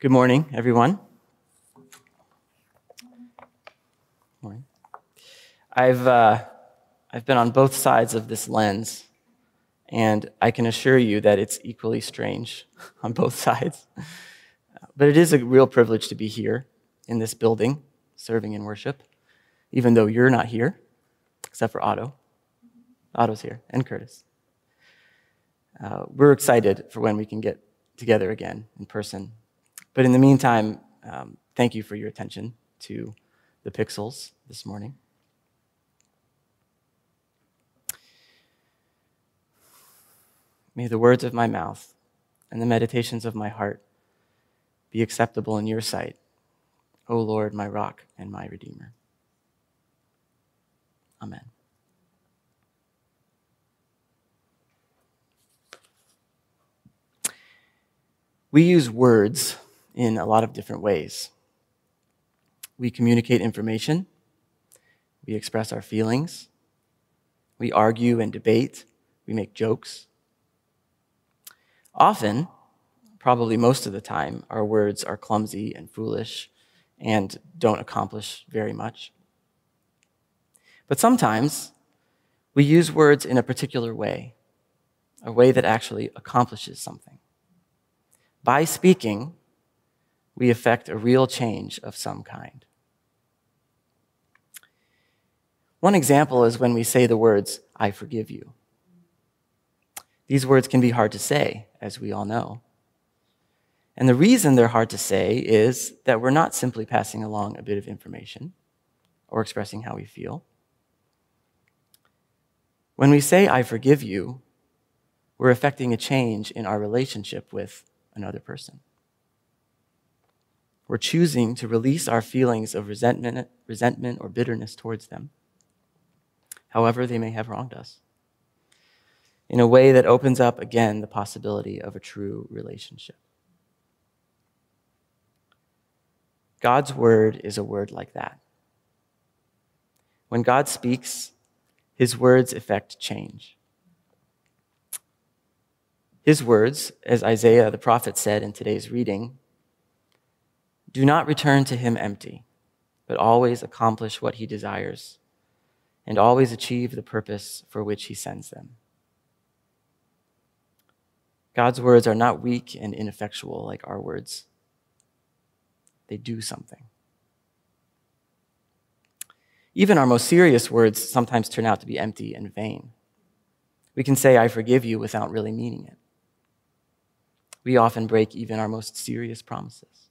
Good morning, everyone. Morning. I've been on both sides of this lens, and I can assure you that it's equally strange on both sides. But it is a real privilege to be here in this building, serving in worship, even though you're not here, except for Otto. Otto's here, and Curtis. We're excited for when we can get together again in person. But in the meantime, thank you for your attention to the pixels this morning. May the words of my mouth and the meditations of my heart be acceptable in your sight, O Lord, my rock and my redeemer. Amen. We use words in a lot of different ways. We communicate information. We express our feelings. We argue and debate. We make jokes. Often, probably most of the time, our words are clumsy and foolish and don't accomplish very much. But sometimes we use words in a particular way, a way that actually accomplishes something. By speaking, we effect a real change of some kind. One example is when we say the words, "I forgive you." These words can be hard to say, as we all know. And the reason they're hard to say is that we're not simply passing along a bit of information or expressing how we feel. When we say, "I forgive you," we're effecting a change in our relationship with another person. We're choosing to release our feelings of resentment or bitterness towards them, however they may have wronged us, in a way that opens up again the possibility of a true relationship. God's word is a word like that. When God speaks, his words effect change. His words, as Isaiah the prophet said in today's reading, do not return to him empty, but always accomplish what he desires and always achieve the purpose for which he sends them. God's words are not weak and ineffectual like our words. They do something. Even our most serious words sometimes turn out to be empty and vain. We can say, "I forgive you," without really meaning it. We often break even our most serious promises.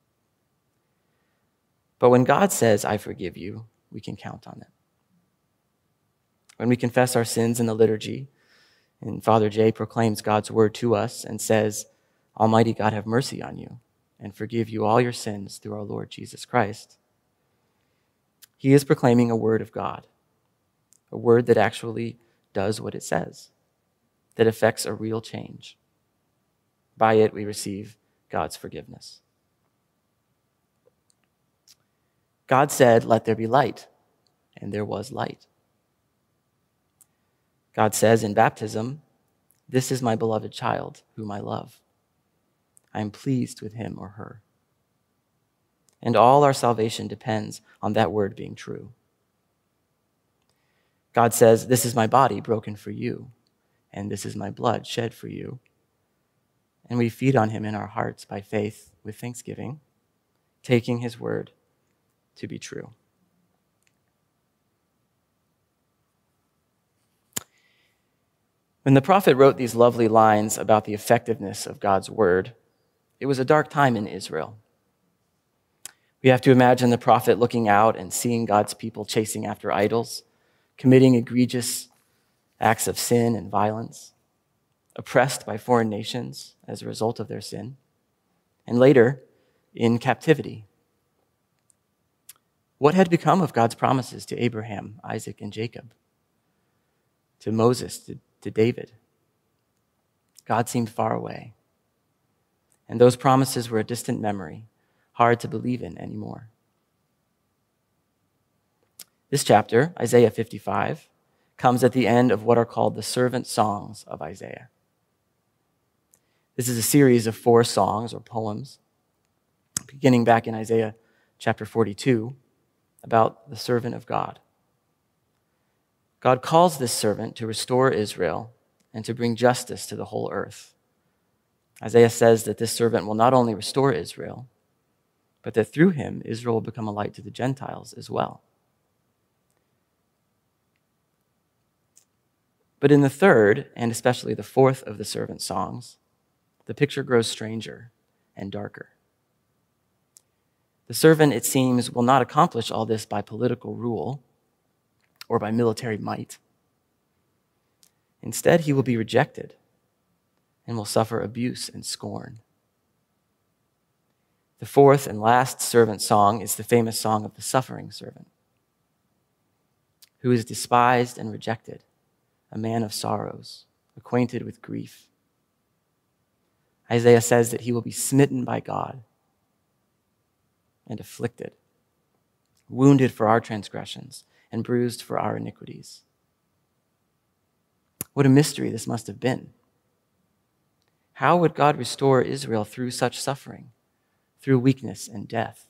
But when God says, "I forgive you," we can count on it. When we confess our sins in the liturgy, and Father Jay proclaims God's word to us and says, "Almighty God, have mercy on you and forgive you all your sins through our Lord Jesus Christ," he is proclaiming a word of God, a word that actually does what it says, that effects a real change. By it, we receive God's forgiveness. God said, "Let there be light," and there was light. God says in baptism, "This is my beloved child, whom I love. I am pleased with him or her." And all our salvation depends on that word being true. God says, "This is my body broken for you, and this is my blood shed for you." And we feed on him in our hearts by faith with thanksgiving, taking his word to be true. When the prophet wrote these lovely lines about the effectiveness of God's word, it was a dark time in Israel. We have to imagine the prophet looking out and seeing God's people chasing after idols, committing egregious acts of sin and violence, oppressed by foreign nations as a result of their sin, and later in captivity. What had become of God's promises to Abraham, Isaac, and Jacob, to Moses, to David? God seemed far away, and those promises were a distant memory, hard to believe in anymore. This chapter, Isaiah 55, comes at the end of what are called the servant songs of Isaiah. This is a series of 4 songs or poems beginning back in Isaiah chapter 42, about the servant of God. God calls this servant to restore Israel and to bring justice to the whole earth. Isaiah says that this servant will not only restore Israel, but that through him, Israel will become a light to the Gentiles as well. But in the third, and especially the fourth of the servant songs, the picture grows stranger and darker. The servant, it seems, will not accomplish all this by political rule or by military might. Instead, he will be rejected and will suffer abuse and scorn. The fourth and last servant song is the famous song of the suffering servant, who is despised and rejected, a man of sorrows, acquainted with grief. Isaiah says that he will be smitten by God and afflicted, wounded for our transgressions and bruised for our iniquities. What a mystery this must have been. How would God restore Israel through such suffering, through weakness and death?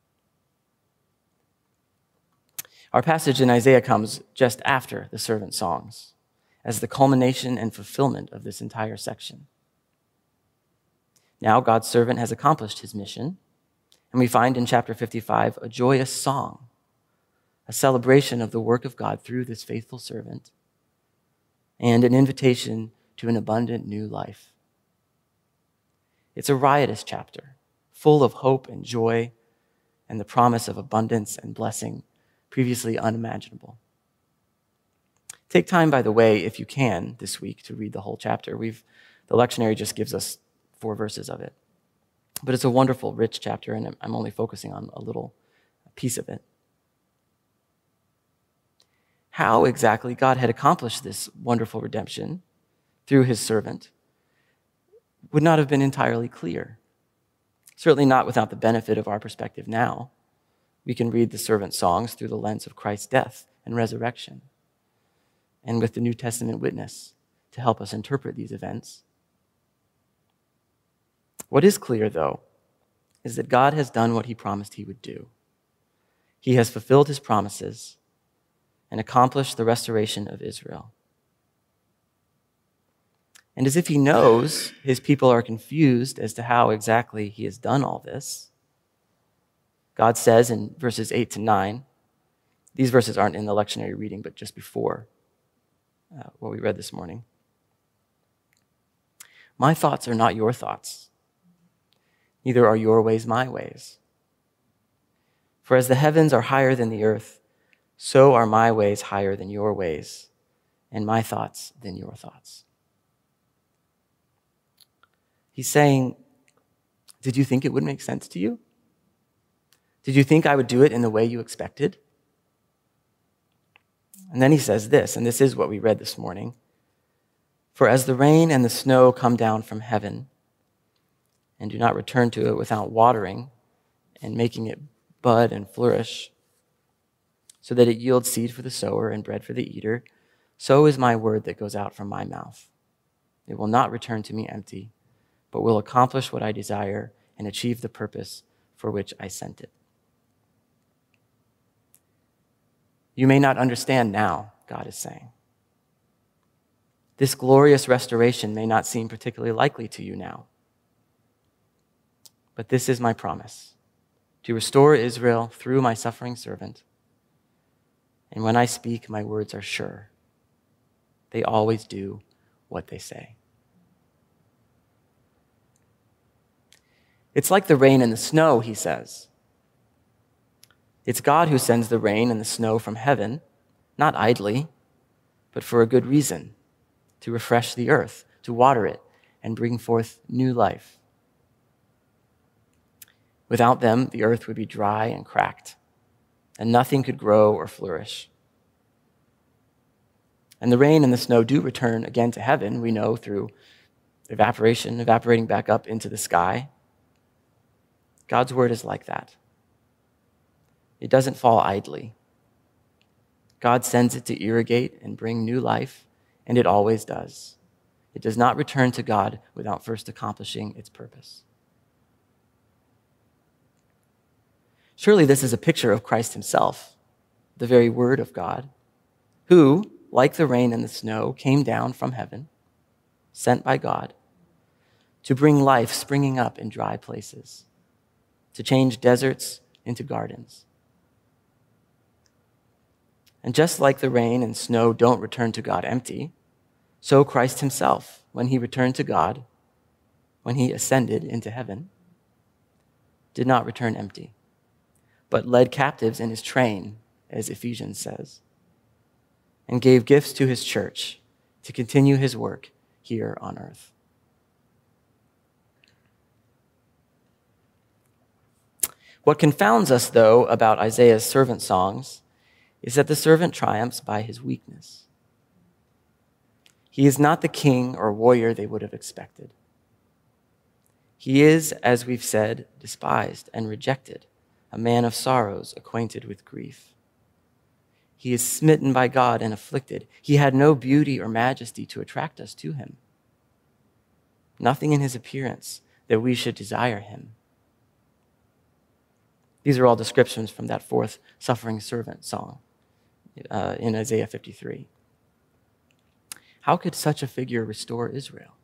Our passage in Isaiah comes just after the servant songs, as the culmination and fulfillment of this entire section. Now God's servant has accomplished his mission, and we find in chapter 55 a joyous song, a celebration of the work of God through this faithful servant, and an invitation to an abundant new life. It's a riotous chapter, full of hope and joy and the promise of abundance and blessing previously unimaginable. Take time, by the way, if you can, this week to read the whole chapter. The lectionary just gives us 4 verses of it. But it's a wonderful, rich chapter, and I'm only focusing on a little piece of it. How exactly God had accomplished this wonderful redemption through his servant would not have been entirely clear. Certainly not without the benefit of our perspective now. We can read the servant songs through the lens of Christ's death and resurrection, and with the New Testament witness to help us interpret these events. What is clear, though, is that God has done what he promised he would do. He has fulfilled his promises and accomplished the restoration of Israel. And as if he knows his people are confused as to how exactly he has done all this, God says in verses 8 to 9, these verses aren't in the lectionary reading, but just before what we read this morning. My thoughts are not your thoughts, neither are your ways my ways. For as the heavens are higher than the earth, so are my ways higher than your ways, and my thoughts than your thoughts. He's saying, did you think it would make sense to you? Did you think I would do it in the way you expected? And then he says this, and this is what we read this morning. For as the rain and the snow come down from heaven and do not return to it without watering and making it bud and flourish, so that it yields seed for the sower and bread for the eater, so is my word that goes out from my mouth. It will not return to me empty, but will accomplish what I desire and achieve the purpose for which I sent it. You may not understand now, God is saying. This glorious restoration may not seem particularly likely to you now. But this is my promise, to restore Israel through my suffering servant. And when I speak, my words are sure. They always do what they say. It's like the rain and the snow, he says. It's God who sends the rain and the snow from heaven, not idly, but for a good reason, to refresh the earth, to water it, and bring forth new life. Without them, the earth would be dry and cracked, and nothing could grow or flourish. And the rain and the snow do return again to heaven, we know, through evaporating back up into the sky. God's word is like that. It doesn't fall idly. God sends it to irrigate and bring new life, and it always does. It does not return to God without first accomplishing its purpose. Surely this is a picture of Christ himself, the very Word of God, who, like the rain and the snow, came down from heaven, sent by God, to bring life springing up in dry places, to change deserts into gardens. And just like the rain and snow don't return to God empty, so Christ himself, when he returned to God, when he ascended into heaven, did not return empty, but led captives in his train, as Ephesians says, and gave gifts to his church to continue his work here on earth. What confounds us, though, about Isaiah's servant songs is that the servant triumphs by his weakness. He is not the king or warrior they would have expected. He is, as we've said, despised and rejected, a man of sorrows, acquainted with grief. He is smitten by God and afflicted. He had no beauty or majesty to attract us to him. Nothing in his appearance that we should desire him. These are all descriptions from that fourth suffering servant song in Isaiah 53. How could such a figure restore Israel?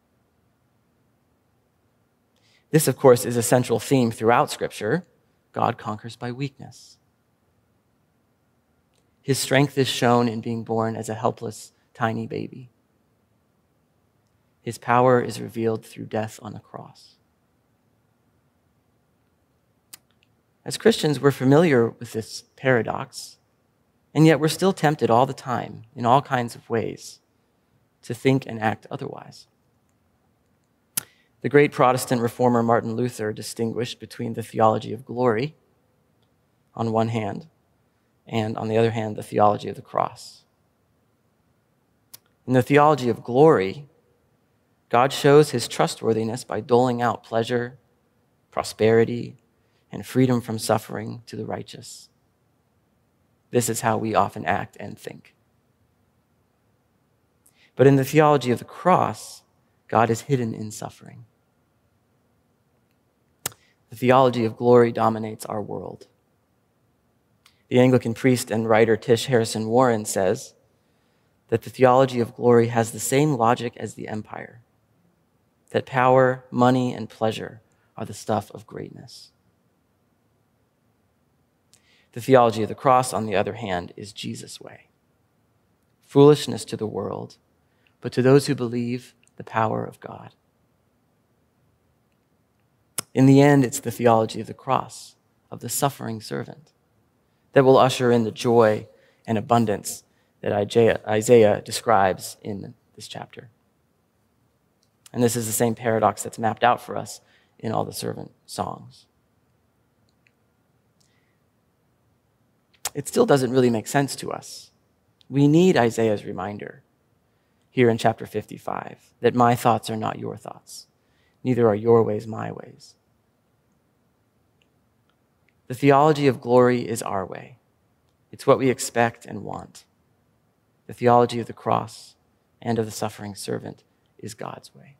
This, of course, is a central theme throughout Scripture. God conquers by weakness. His strength is shown in being born as a helpless, tiny baby. His power is revealed through death on a cross. As Christians, we're familiar with this paradox, and yet we're still tempted all the time, in all kinds of ways, to think and act otherwise. The great Protestant reformer Martin Luther distinguished between the theology of glory, on one hand, and on the other hand, the theology of the cross. In the theology of glory, God shows his trustworthiness by doling out pleasure, prosperity, and freedom from suffering to the righteous. This is how we often act and think. But in the theology of the cross, God is hidden in suffering. The theology of glory dominates our world. The Anglican priest and writer Tish Harrison Warren says that the theology of glory has the same logic as the empire, that power, money, and pleasure are the stuff of greatness. The theology of the cross, on the other hand, is Jesus' way. Foolishness to the world, but to those who believe, the power of God. In the end, it's the theology of the cross, of the suffering servant, that will usher in the joy and abundance that Isaiah describes in this chapter. And this is the same paradox that's mapped out for us in all the servant songs. It still doesn't really make sense to us. We need Isaiah's reminder here in chapter 55 that my thoughts are not your thoughts, neither are your ways my ways. The theology of glory is our way. It's what we expect and want. The theology of the cross and of the suffering servant is God's way.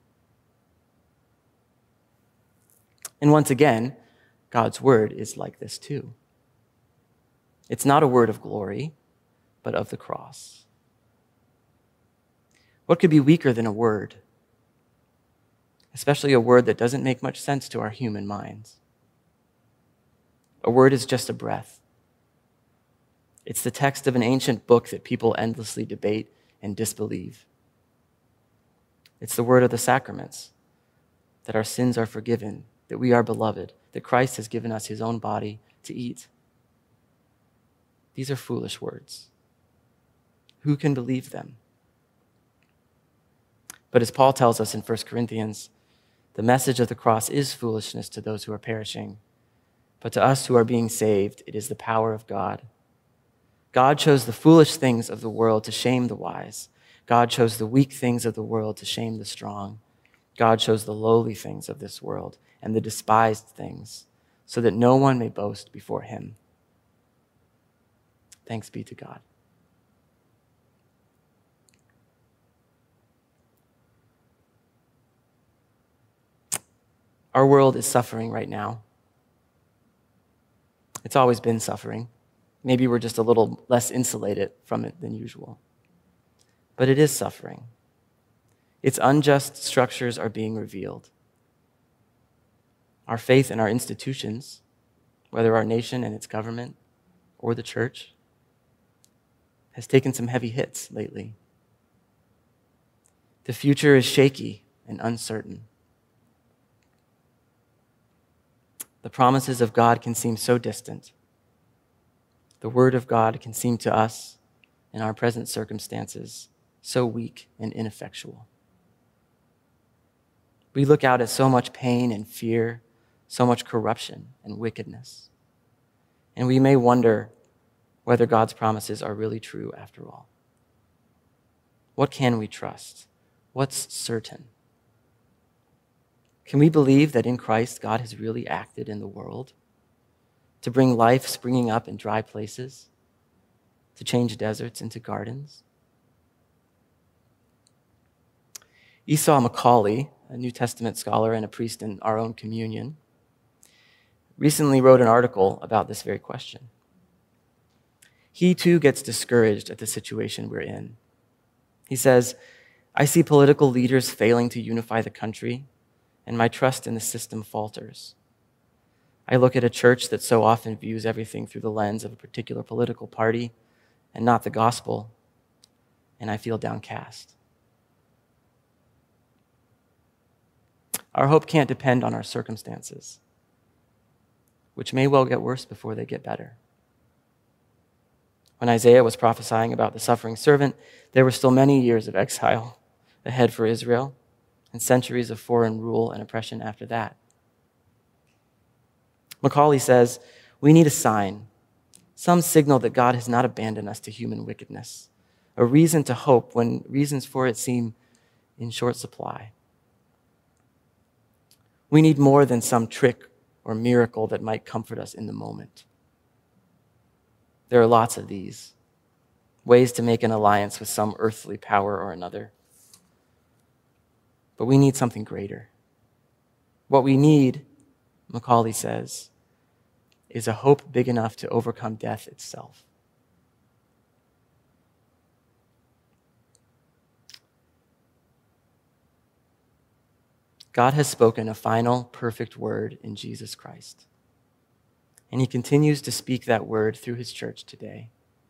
And once again, God's word is like this too. It's not a word of glory, but of the cross. What could be weaker than a word? Especially a word that doesn't make much sense to our human minds. A word is just a breath. It's the text of an ancient book that people endlessly debate and disbelieve. It's the word of the sacraments, that our sins are forgiven, that we are beloved, that Christ has given us his own body to eat. These are foolish words. Who can believe them? But as Paul tells us in 1 Corinthians, the message of the cross is foolishness to those who are perishing, but to us who are being saved, it is the power of God. God chose the foolish things of the world to shame the wise. God chose the weak things of the world to shame the strong. God chose the lowly things of this world and the despised things, so that no one may boast before him. Thanks be to God. Our world is suffering right now. It's always been suffering. Maybe we're just a little less insulated from it than usual. But it is suffering. Its unjust structures are being revealed. Our faith in our institutions, whether our nation and its government or the church, has taken some heavy hits lately. The future is shaky and uncertain. The promises of God can seem so distant. The word of God can seem to us, in our present circumstances, so weak and ineffectual. We look out at so much pain and fear, so much corruption and wickedness, and we may wonder whether God's promises are really true after all. What can we trust? What's certain? Can we believe that in Christ God has really acted in the world to bring life springing up in dry places, to change deserts into gardens? Esau McCaulley, a New Testament scholar and a priest in our own communion, recently wrote an article about this very question. He too gets discouraged at the situation we're in. He says, "I see political leaders failing to unify the country, and my trust in the system falters. I look at a church that so often views everything through the lens of a particular political party and not the gospel, and I feel downcast." Our hope can't depend on our circumstances, which may well get worse before they get better. When Isaiah was prophesying about the suffering servant, there were still many years of exile ahead for Israel and centuries of foreign rule and oppression after that. Macaulay says, we need a sign, some signal that God has not abandoned us to human wickedness, a reason to hope when reasons for it seem in short supply. We need more than some trick or miracle that might comfort us in the moment. There are lots of these, ways to make an alliance with some earthly power or another. But we need something greater. What we need, Macaulay says, is a hope big enough to overcome death itself. God has spoken a final, perfect word in Jesus Christ. And he continues to speak that word through his church today.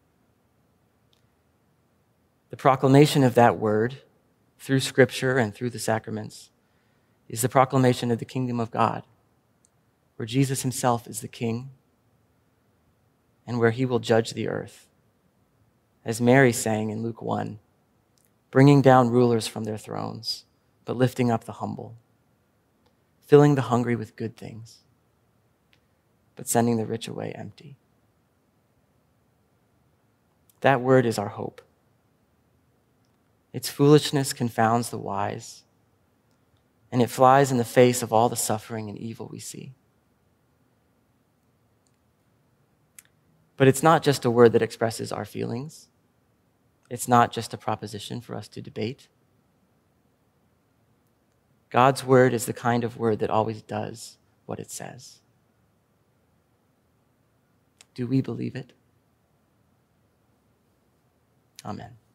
The proclamation of that word through Scripture and through the sacraments is the proclamation of the kingdom of God, where Jesus himself is the king and where he will judge the earth. As Mary sang in Luke 1, bringing down rulers from their thrones, but lifting up the humble, filling the hungry with good things, but sending the rich away empty. That word is our hope. Its foolishness confounds the wise, and it flies in the face of all the suffering and evil we see. But it's not just a word that expresses our feelings. It's not just a proposition for us to debate. God's word is the kind of word that always does what it says. Do we believe it? Amen.